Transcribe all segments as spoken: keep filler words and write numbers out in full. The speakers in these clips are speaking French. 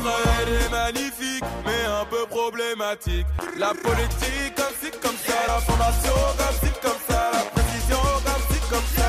Israël est magnifique, mais un peu problématique. La politique, comme ci, comme ça. L'information, comme ci, comme ça. La précision, comme ci, comme ça.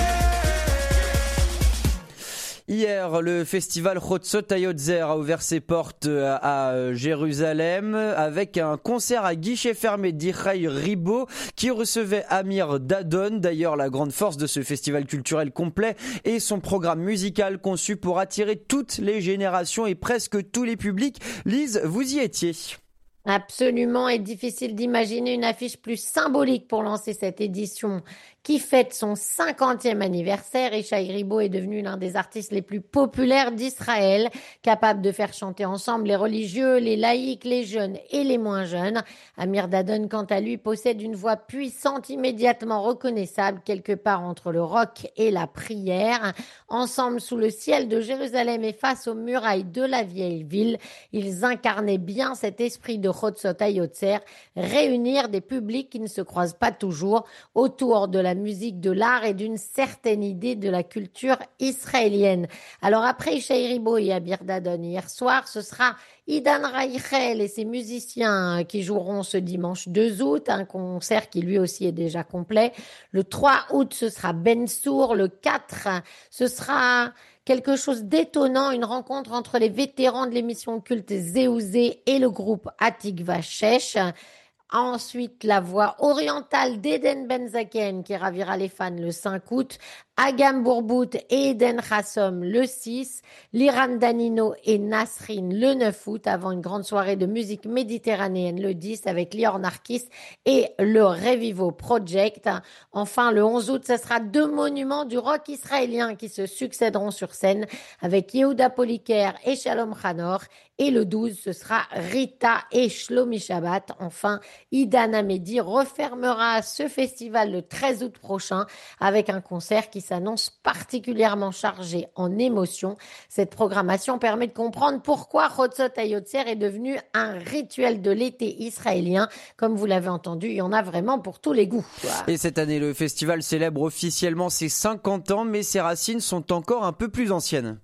Hier, le festival Chotzot Hayotzer a ouvert ses portes à Jérusalem avec un concert à guichet fermé d'Ichai Ribo qui recevait Amir Dadon. D'ailleurs, la grande force de ce festival culturel complet est son programme musical conçu pour attirer toutes les générations et presque tous les publics. Lise, vous y étiez. Absolument, et difficile d'imaginer une affiche plus symbolique pour lancer cette édition qui fête son cinquantième anniversaire. Ichai Ribo est devenu l'un des artistes les plus populaires d'Israël, capable de faire chanter ensemble les religieux, les laïcs, les jeunes et les moins jeunes. Amir Dadon, quant à lui, possède une voix puissante, immédiatement reconnaissable, quelque part entre le rock et la prière. Ensemble, sous le ciel de Jérusalem et face aux murailles de la vieille ville, ils incarnaient bien cet esprit de Chotzot Hayotzer, réunir des publics qui ne se croisent pas toujours autour de la musique, de l'art et d'une certaine idée de la culture israélienne. Alors après Ichai Ribo et Amir Dadon hier soir, ce sera Idan Reichel et ses musiciens qui joueront ce dimanche deux août, un concert qui lui aussi est déjà complet. Le trois août, ce sera Ben Sour. Le quatre, ce sera quelque chose d'étonnant, une rencontre entre les vétérans de l'émission culte Zéouzé et le groupe Atikva Shesh. Ensuite, la voix orientale d'Eden Benzaken qui ravira les fans le cinq août, Agam Bourbout et Eden Chassom le six, Liran Danino et Nasrin le neuf août, avant une grande soirée de musique méditerranéenne le dix avec Lior Narkis et le Revivo Project. Enfin, le onze août, ce sera deux monuments du rock israélien qui se succéderont sur scène avec Yehuda Poliker et Shalom Chanor. Et le douze, ce sera Rita et Shlomi Shabbat. Enfin, Idan Hamedi refermera ce festival le treize août prochain avec un concert qui s'annonce particulièrement chargé en émotions. Cette programmation permet de comprendre pourquoi Chotzot Hayotzer est devenu un rituel de l'été israélien. Comme vous l'avez entendu, il y en a vraiment pour tous les goûts. Et cette année, le festival célèbre officiellement ses cinquante ans, mais ses racines sont encore un peu plus anciennes.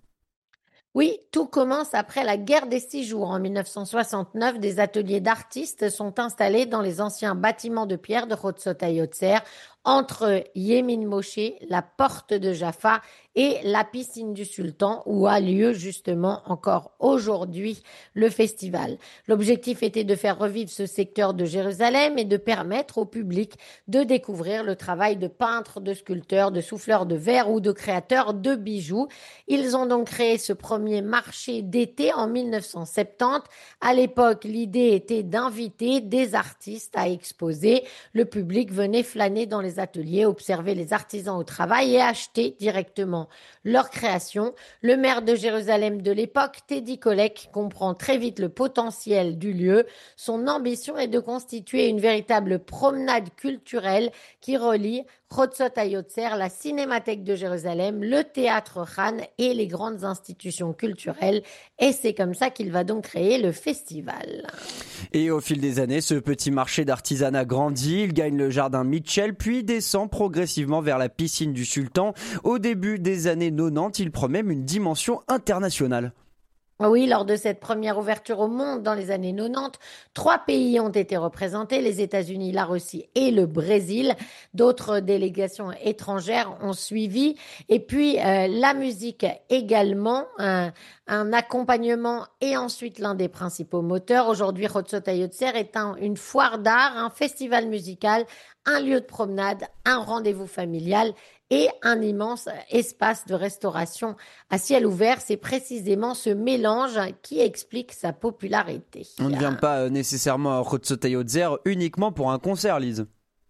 Oui, tout commence après la guerre des six jours. En mille neuf cent soixante-neuf, des ateliers d'artistes sont installés dans les anciens bâtiments de pierre de Chotzot Hayotzer, entre Yemin Moshe, la porte de Jaffa et la piscine du Sultan, où a lieu justement encore aujourd'hui le festival. L'objectif était de faire revivre ce secteur de Jérusalem et de permettre au public de découvrir le travail de peintres, de sculpteurs, de souffleurs de verre ou de créateurs de bijoux. Ils ont donc créé ce premier marché d'été en mille neuf cent soixante-dix. À l'époque, l'idée était d'inviter des artistes à exposer. Le public venait flâner dans les ateliers, observer les artisans au travail et acheter directement leur création. Le maire de Jérusalem de l'époque, Teddy Kollek, comprend très vite le potentiel du lieu. Son ambition est de constituer une véritable promenade culturelle qui relie Chotzot Hayotzer, la Cinémathèque de Jérusalem, le Théâtre Khan et les grandes institutions culturelles. Et c'est comme ça qu'il va donc créer le festival. Et au fil des années, ce petit marché d'artisanat grandit. Il gagne le jardin Mitchell, puis descend progressivement vers la piscine du Sultan. Au début des années quatre-vingt-dix, il prend même une dimension internationale. Oui, lors de cette première ouverture au monde dans les années quatre-vingt-dix, trois pays ont été représentés, les États-Unis, la Russie et le Brésil. D'autres délégations étrangères ont suivi. Et puis, euh, la musique également, un, un accompagnement et ensuite l'un des principaux moteurs. Aujourd'hui, Chotzot Hayotzer est un, une foire d'art, un festival musical, un lieu de promenade, un rendez-vous familial et un immense espace de restauration à ciel ouvert. C'est précisément ce mélange qui explique sa popularité. On ne vient pas nécessairement à Chotzot Hayotzer uniquement pour un concert, Lise.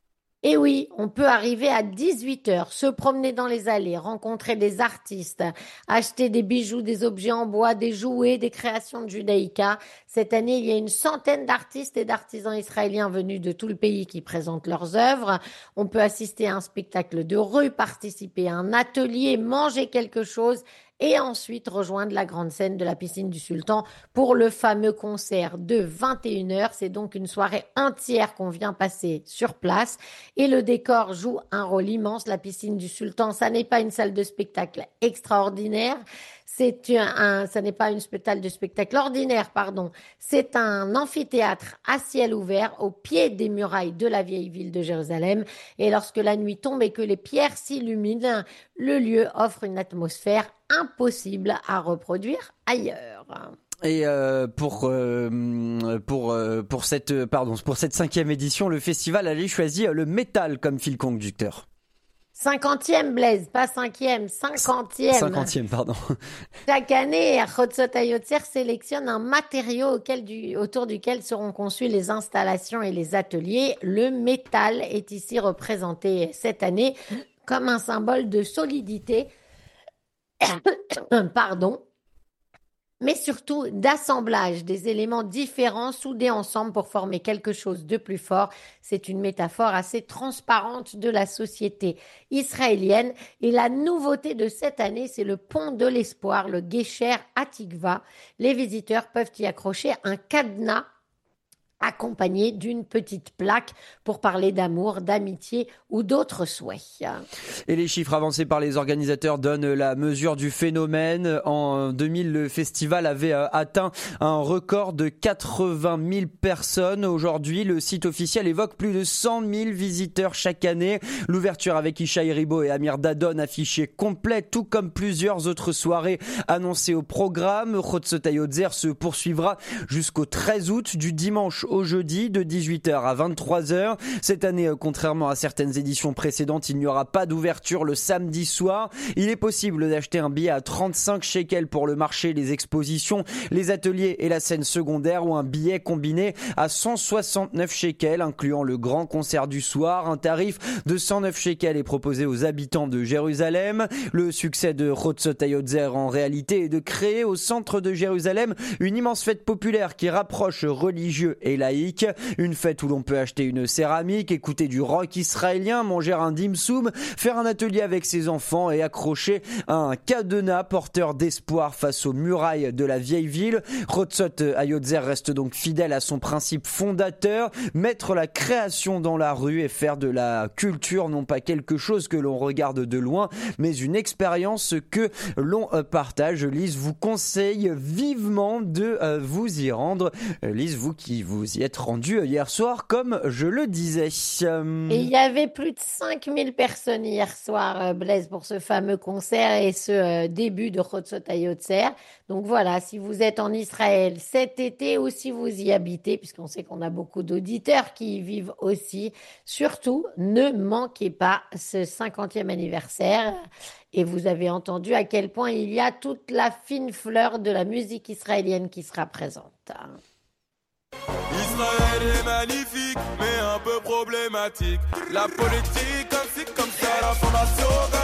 Et oui, on peut arriver à dix-huit heures, se promener dans les allées, rencontrer des artistes, acheter des bijoux, des objets en bois, des jouets, des créations de Judaïka. Cette année, il y a une centaine d'artistes et d'artisans israéliens venus de tout le pays qui présentent leurs œuvres. On peut assister à un spectacle de rue, participer à un atelier, manger quelque chose et ensuite rejoindre la grande scène de la piscine du Sultan pour le fameux concert de vingt et une heures. C'est donc une soirée entière qu'on vient passer sur place et le décor joue un rôle immense. La piscine du Sultan, ça n'est pas une salle de spectacle extraordinaire. C'est un, un- ça n'est pas une salle de spectacle ordinaire, pardon. C'est un amphithéâtre à ciel ouvert au pied des murailles de la vieille ville de Jérusalem. Et lorsque la nuit tombe et que les pierres s'illuminent, le lieu offre une atmosphère impossible à reproduire ailleurs. Et euh, pour euh, pour euh, pour cette pardon pour cette cinquième édition, le festival allait choisir le métal comme fil conducteur. Cinquantième, Blaise, pas cinquième, cinquantième. Cinquantième, pardon. Chaque année, Chotzot HaYotzer sélectionne un matériau auquel du, autour duquel seront conçues les installations et les ateliers. Le métal est ici représenté cette année comme un symbole de solidité, pardon, mais surtout d'assemblage des éléments différents soudés ensemble pour former quelque chose de plus fort. C'est une métaphore assez transparente de la société israélienne. Et la nouveauté de cette année, c'est le pont de l'espoir, le Gesher Hatikva. Les visiteurs peuvent y accrocher un cadenas accompagné d'une petite plaque pour parler d'amour, d'amitié ou d'autres souhaits. Et les chiffres avancés par les organisateurs donnent la mesure du phénomène. En deux mille, le festival avait atteint un record de quatre-vingt mille personnes. Aujourd'hui, le site officiel évoque plus de cent mille visiteurs chaque année. L'ouverture avec Ishaï Ribo et Amir Dadon affichée complète, tout comme plusieurs autres soirées annoncées au programme. Chotzot HaYotzer se poursuivra jusqu'au treize août, du dimanche au jeudi de dix-huit heures à vingt-trois heures. Cette année, contrairement à certaines éditions précédentes, il n'y aura pas d'ouverture le samedi soir. Il est possible d'acheter un billet à trente-cinq shekels pour le marché, les expositions, les ateliers et la scène secondaire, ou un billet combiné à cent soixante-neuf shekels, incluant le grand concert du soir. Un tarif de cent neuf shekels est proposé aux habitants de Jérusalem. Le succès de Chotzot HaYotzer en réalité est de créer au centre de Jérusalem une immense fête populaire qui rapproche religieux et laïque, une fête où l'on peut acheter une céramique, écouter du rock israélien, manger un dimsum, faire un atelier avec ses enfants et accrocher un cadenas porteur d'espoir face aux murailles de la vieille ville. Chotzot HaYotzer reste donc fidèle à son principe fondateur, mettre la création dans la rue et faire de la culture non pas quelque chose que l'on regarde de loin, mais une expérience que l'on partage. Lise vous conseille vivement de vous y rendre. Lise, vous qui vous y êtes rendu hier soir, comme je le disais. Et il y avait plus de cinq mille personnes hier soir, Blaise, pour ce fameux concert et ce euh, début de Chotzot HaYotzer. Donc voilà, si vous êtes en Israël cet été ou si vous y habitez, puisqu'on sait qu'on a beaucoup d'auditeurs qui y vivent aussi, surtout ne manquez pas ce cinquantième anniversaire. Et vous avez entendu à quel point il y a toute la fine fleur de la musique israélienne qui sera présente. Israël est magnifique, mais un peu problématique. La politique, comme ci, comme ça, la formation,